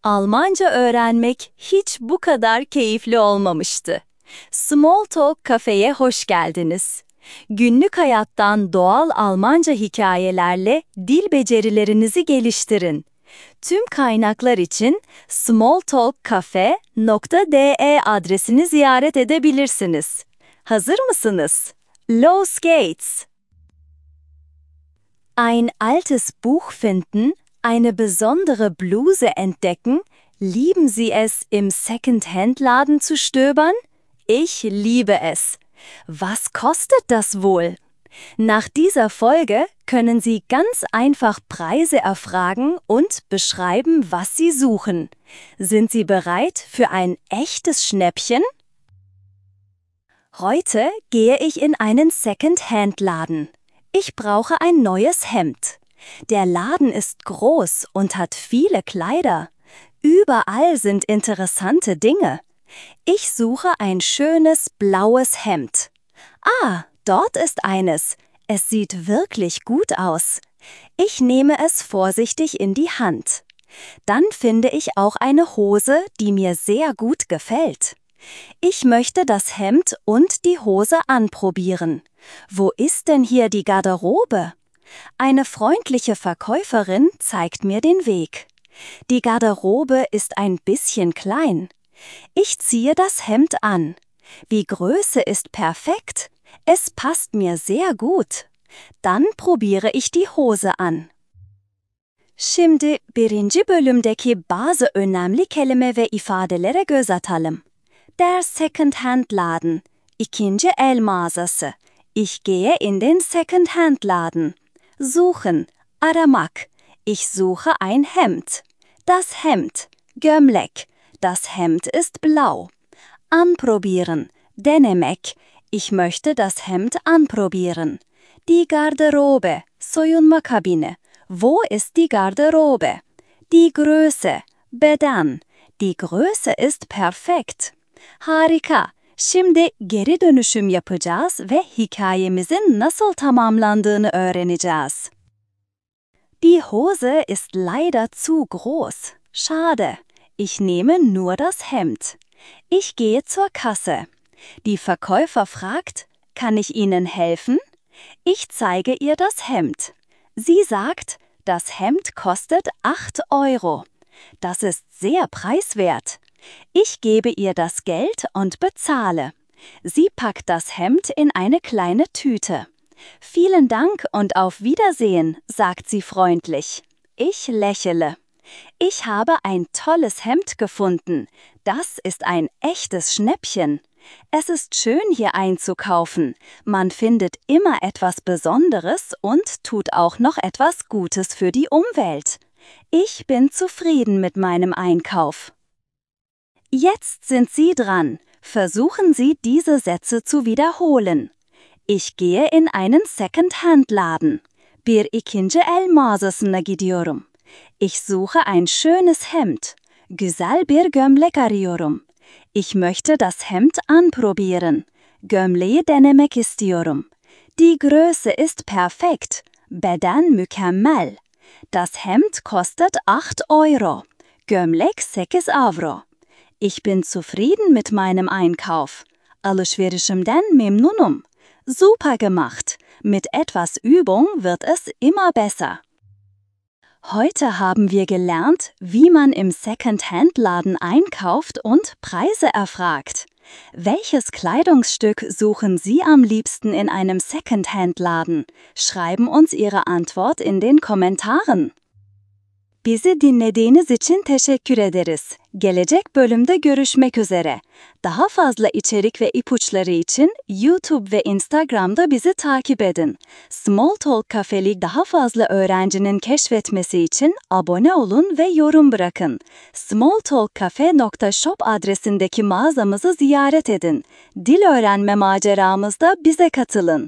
Almanca öğrenmek hiç bu kadar keyifli olmamıştı. Small Talk Cafe'ye hoş geldiniz. Günlük hayattan doğal Almanca hikayelerle dil becerilerinizi geliştirin. Tüm kaynaklar için smalltalkcafe.de adresini ziyaret edebilirsiniz. Hazır mısınız? Los geht's! Ein altes Buch finden, eine besondere Bluse entdecken, lieben Sie es, im Second-Hand-Laden zu stöbern? Ich liebe es. Was kostet das wohl? Nach dieser Folge können Sie ganz einfach Preise erfragen und beschreiben, was Sie suchen. Sind Sie bereit für ein echtes Schnäppchen? Heute gehe ich in einen Second-Hand-Laden. Ich brauche ein neues Hemd. Der Laden ist groß und hat viele Kleider. Überall sind interessante Dinge. Ich suche ein schönes blaues Hemd. Ah, dort ist eines. Es sieht wirklich gut aus. Ich nehme es vorsichtig in die Hand. Dann finde ich auch eine Hose, die mir sehr gut gefällt. Ich möchte das Hemd und die Hose anprobieren. Wo ist denn hier die Garderobe? Eine freundliche Verkäuferin zeigt mir den Weg. Die Garderobe ist ein bisschen klein. Ich ziehe das Hemd an. Die Größe ist perfekt. Es passt mir sehr gut. Dann probiere ich die Hose an. Şimdi birinci bölümdeki bazı önemli kelime ve ifadelere göz atalım. Der Second-Hand-Laden, ikinci el mağazası. Ich gehe in den Second-Hand-Laden. Suchen, aramak. Ich suche ein Hemd. Das Hemd, gömlek. Das Hemd ist blau. Anprobieren, denemek. Ich möchte das Hemd anprobieren. Die Garderobe, soyunma kabine. Wo ist die Garderobe? Die Größe, beden. Die Größe ist perfekt. Harika. Şimdi geri dönüşüm yapacağız ve hikayemizin nasıl tamamlandığını öğreneceğiz. Die Hose ist leider zu groß. Schade. Ich nehme nur das Hemd. Ich gehe zur Kasse. Die Verkäufer fragt, kann ich Ihnen helfen? Ich zeige ihr das Hemd. Sie sagt, das Hemd kostet 8 Euro. Das ist sehr preiswert. Ich gebe ihr das Geld und bezahle. Sie packt das Hemd in eine kleine Tüte. Vielen Dank und auf Wiedersehen, sagt sie freundlich. Ich lächle. Ich habe ein tolles Hemd gefunden. Das ist ein echtes Schnäppchen. Es ist schön, hier einzukaufen. Man findet immer etwas Besonderes und tut auch noch etwas Gutes für die Umwelt. Ich bin zufrieden mit meinem Einkauf. Jetzt sind Sie dran. Versuchen Sie, diese Sätze zu wiederholen. Ich gehe in einen Second-Hand-Laden. Bir ikinci el mağazasına gidiyorum. Ich suche ein schönes Hemd. Güzel bir gömlek arıyorum. Ich möchte das Hemd anprobieren. Gömleği denemek istiyorum. Die Größe ist perfekt. Beden mükemmel. Das Hemd kostet 8 Euro. Gömlek 8 Euro. Ich bin zufrieden mit meinem Einkauf. Alışverişimden memnunum. Super gemacht. Mit etwas Übung wird es immer besser. Heute haben wir gelernt, wie man im Second-Hand-Laden einkauft und Preise erfragt. Welches Kleidungsstück suchen Sie am liebsten in einem Second-Hand-Laden? Schreiben uns Ihre Antwort in den Kommentaren. Bizi dinlediğiniz için teşekkür ederiz. Gelecek bölümde görüşmek üzere. Daha fazla içerik ve ipuçları için YouTube ve Instagram'da bizi takip edin. Small Talk Cafe'li daha fazla öğrencinin keşfetmesi için abone olun ve yorum bırakın. smalltalkcafe.shop adresindeki mağazamızı ziyaret edin. Dil öğrenme maceramızda bize katılın.